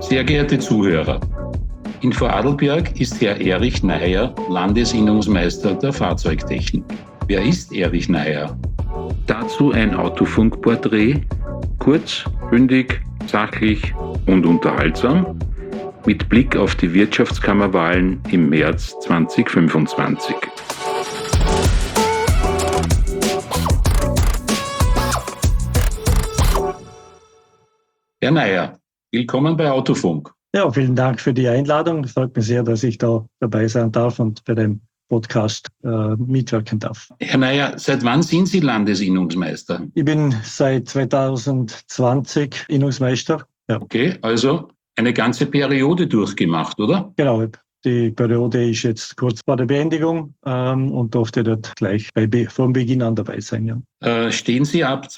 Sehr geehrte Zuhörer, in Vorarlberg ist Herr Erich Neier Landesinnungsmeister der Fahrzeugtechnik. Wer ist Erich Neier? Dazu ein Autofunk-Porträt, kurz, bündig, sachlich und unterhaltsam, mit Blick auf die Wirtschaftskammerwahlen im März 2025. Herr Neier, willkommen bei Autofunk. Ja, vielen Dank für die Einladung. Es freut mich sehr, dass ich da dabei sein darf und bei dem Podcast mitwirken darf. Herr Neier, seit wann sind Sie Landesinnungsmeister? Ich bin seit 2020 Innungsmeister. Ja. Okay, also eine ganze Periode durchgemacht, oder? Genau, die Periode ist jetzt kurz vor der Beendigung und durfte dort gleich von Beginn an dabei sein. Ja. Stehen Sie ab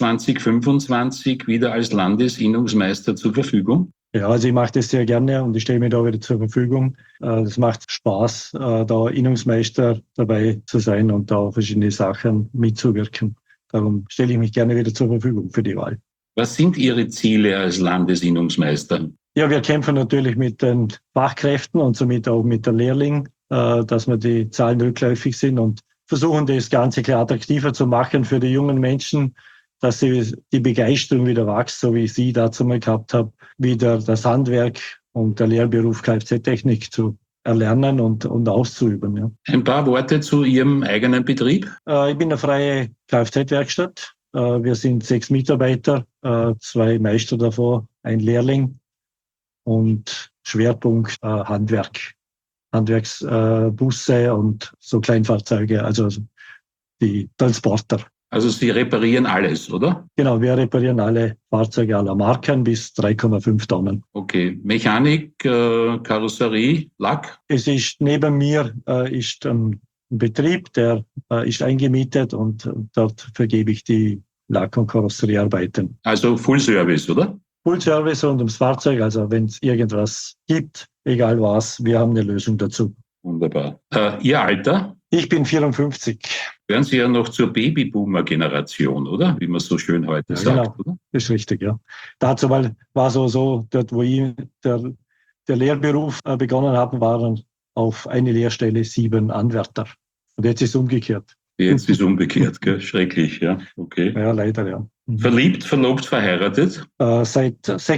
2025 wieder als Landesinnungsmeister zur Verfügung? Ja, also ich mache das sehr gerne und ich stehe mir da wieder zur Verfügung. Es macht Spaß, da Innungsmeister dabei zu sein und da verschiedene Sachen mitzuwirken. Darum stelle ich mich gerne wieder zur Verfügung für die Wahl. Was sind Ihre Ziele als Landesinnungsmeister? Ja, wir kämpfen natürlich mit den Fachkräften und somit auch mit der Lehrling, dass wir die Zahlen rückläufig sind und versuchen, das Ganze klar attraktiver zu machen für die jungen Menschen, dass sie die Begeisterung wieder wächst, so wie ich sie dazu mal gehabt habe, wieder das Handwerk und der Lehrberuf Kfz-Technik zu erlernen und auszuüben. Ja. Ein paar Worte zu Ihrem eigenen Betrieb? Ich bin eine freie Kfz-Werkstatt. Wir sind 6 Mitarbeiter, 2 Meister davor, ein Lehrling und Schwerpunkt Handwerk. Handwerksbusse und so Kleinfahrzeuge, also die Transporter. Also Sie reparieren alles, oder? Genau, wir reparieren alle Fahrzeuge aller Marken bis 3,5 Tonnen. Okay. Mechanik, Karosserie, Lack? Es ist neben mir ist ein Betrieb, der ist eingemietet und dort vergebe ich die Lack- und Karosseriearbeiten. Also Full Service, oder? Full Service rund ums Fahrzeug, also wenn es irgendwas gibt, egal was, wir haben eine Lösung dazu. Wunderbar. Ihr Alter? Ich bin 54. Gehören Sie ja noch zur Babyboomer-Generation, oder? Wie man so schön heute sagt, genau. Oder? Das ist richtig, ja. Dazu war so, dort wo ich der Lehrberuf begonnen habe, waren auf eine Lehrstelle 7 Anwärter. Und jetzt ist es umgekehrt. Jetzt ist umgekehrt, gell? Schrecklich, ja. Okay. Ja, leider, ja. Verliebt, verlobt, verheiratet? Seit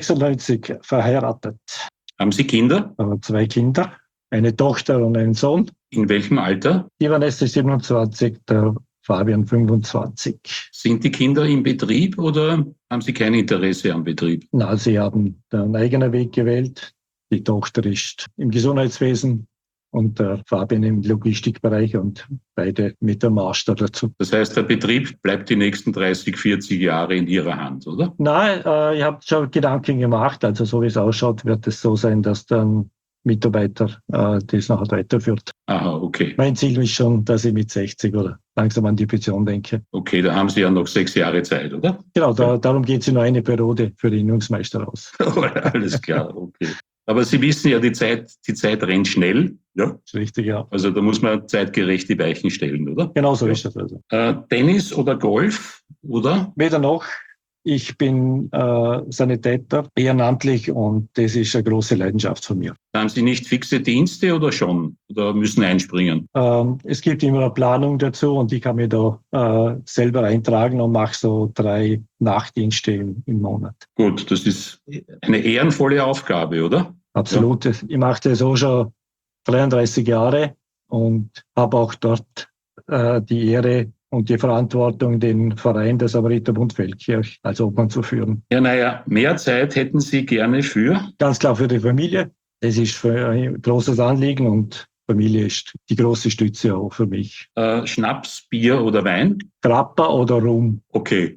96 verheiratet. Haben Sie Kinder? 2 Kinder, eine Tochter und einen Sohn. In welchem Alter? Die Vanessa 27, der Fabian 25. Sind die Kinder im Betrieb oder haben Sie kein Interesse am Betrieb? Na, sie haben einen eigenen Weg gewählt. Die Tochter ist im Gesundheitswesen und der Fabian im Logistikbereich und beide mit dem Master dazu. Das heißt, der Betrieb bleibt die nächsten 30, 40 Jahre in Ihrer Hand, oder? Nein, ich habe schon Gedanken gemacht. Also so wie es ausschaut, wird es so sein, dass dann Mitarbeiter das nachher weiterführt. Aha, okay. Mein Ziel ist schon, dass ich mit 60 oder langsam an die Pension denke. Okay, da haben Sie ja noch 6 Jahre Zeit, oder? Genau, darum geht es nur eine Periode für den Innungsmeister aus. Alles klar, okay. Aber Sie wissen ja, die Zeit rennt schnell. Ja. Das ist richtig, ja. Also da muss man zeitgerecht die Weichen stellen, oder? Genau so ist das also. Tennis oder Golf, oder? Weder noch. Ich bin Sanitäter, ehrenamtlich und das ist eine große Leidenschaft von mir. Haben Sie nicht fixe Dienste oder schon? Oder müssen einspringen? Es gibt immer eine Planung dazu und ich kann mir da selber eintragen und mache so 3 Nachtdienste im Monat. Gut, das ist eine ehrenvolle Aufgabe, oder? Absolut. Ja. Ich mache das auch schon 33 Jahre und habe auch dort die Ehre und die Verantwortung, den Verein der Samariterbund Feldkirch als Obmann zu führen. Ja, naja, mehr Zeit hätten Sie gerne für? Ganz klar für die Familie. Das ist für ein großes Anliegen und Familie ist die große Stütze auch für mich. Schnaps, Bier oder Wein? Grappa oder Rum? Okay.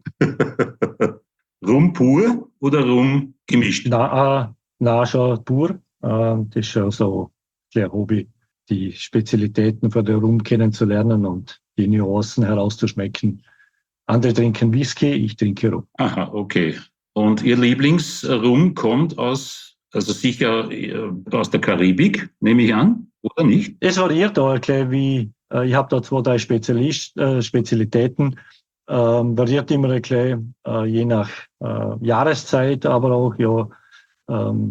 Rum pur oder Rum gemischt? Na schon pur. Das ist schon so ein Hobby, die Spezialitäten von der Rum kennenzulernen und die Nuancen herauszuschmecken. Andere trinken Whisky, ich trinke Rum. Aha, okay. Und Ihr Lieblingsrum kommt sicher aus der Karibik, nehme ich an, oder nicht? Es variiert auch, wie ich habe da 2, 3 Spezialitäten. Variiert immer je nach Jahreszeit, aber auch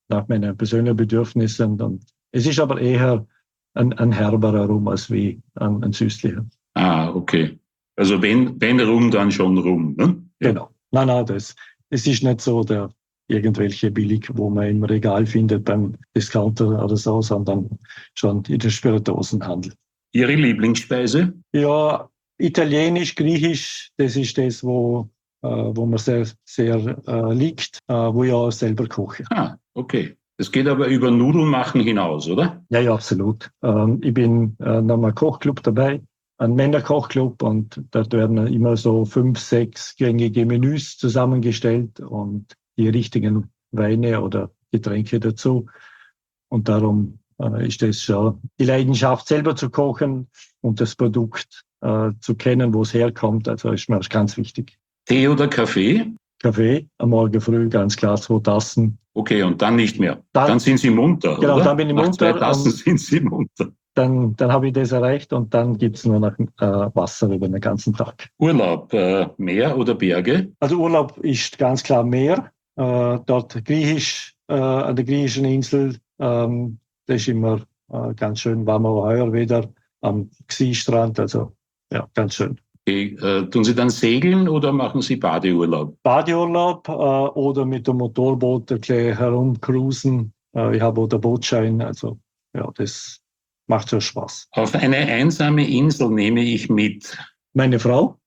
nach meinen persönlichen Bedürfnissen. Und es ist aber eher ein herberer Rum als wie ein süßlicher. Ah, okay. Also wenn Rum, dann schon Rum, ne? Ja. Genau. Nein, es ist nicht so der irgendwelche billig, wo man im Regal findet beim Discounter oder so, sondern schon in der Spirituosenhandel. Ihre Lieblingsspeise? Ja, Italienisch, Griechisch, das ist das, wo mir sehr, sehr liegt, wo ich auch selber koche. Ah, okay. Das geht aber über Nudeln machen hinaus, oder? Ja, absolut. Ich bin noch einem Kochclub dabei, ein Männerkochclub, und dort werden immer so 5, 6 gängige Menüs zusammengestellt und die richtigen Weine oder Getränke dazu. Und darum ist das schon die Leidenschaft, selber zu kochen und das Produkt zu kennen, wo es herkommt. Also ist mir das ganz wichtig. Tee oder Kaffee? Kaffee am Morgen früh, ganz klar 2 Tassen. Okay, und dann nicht mehr. Dann sind Sie munter, genau, oder? Dann bin ich munter. Nach 2 Tassen sind Sie munter. Dann habe ich das erreicht und dann gibt es nur noch Wasser über den ganzen Tag. Urlaub, Meer oder Berge? Also Urlaub ist ganz klar Meer. Dort Griechisch, an der griechischen Insel, das ist immer ganz schön, waren wir auch heuer wieder am Xi-Strand, also ja, ganz schön. Okay, tun Sie dann segeln oder machen Sie Badeurlaub? Badeurlaub oder mit dem Motorboot ein bisschen herumcruisen. Ich habe auch den Bootschein, also ja, das macht schon Spaß. Auf eine einsame Insel nehme ich mit. Meine Frau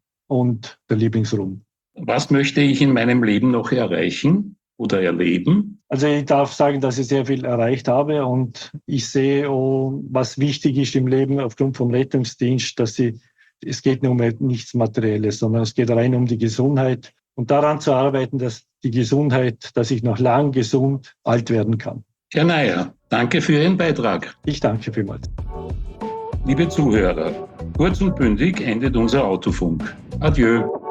und der Lieblingsrum. Was möchte ich in meinem Leben noch erreichen oder erleben? Also ich darf sagen, dass ich sehr viel erreicht habe, und ich sehe auch, was wichtig ist im Leben aufgrund vom Rettungsdienst, dass es geht nur um nichts Materielles, sondern es geht rein um die Gesundheit und daran zu arbeiten, dass die Gesundheit, dass ich noch lang gesund alt werden kann. Herr Neier, danke für Ihren Beitrag. Ich danke vielmals. Liebe Zuhörer, kurz und bündig endet unser Autofunk. Adieu.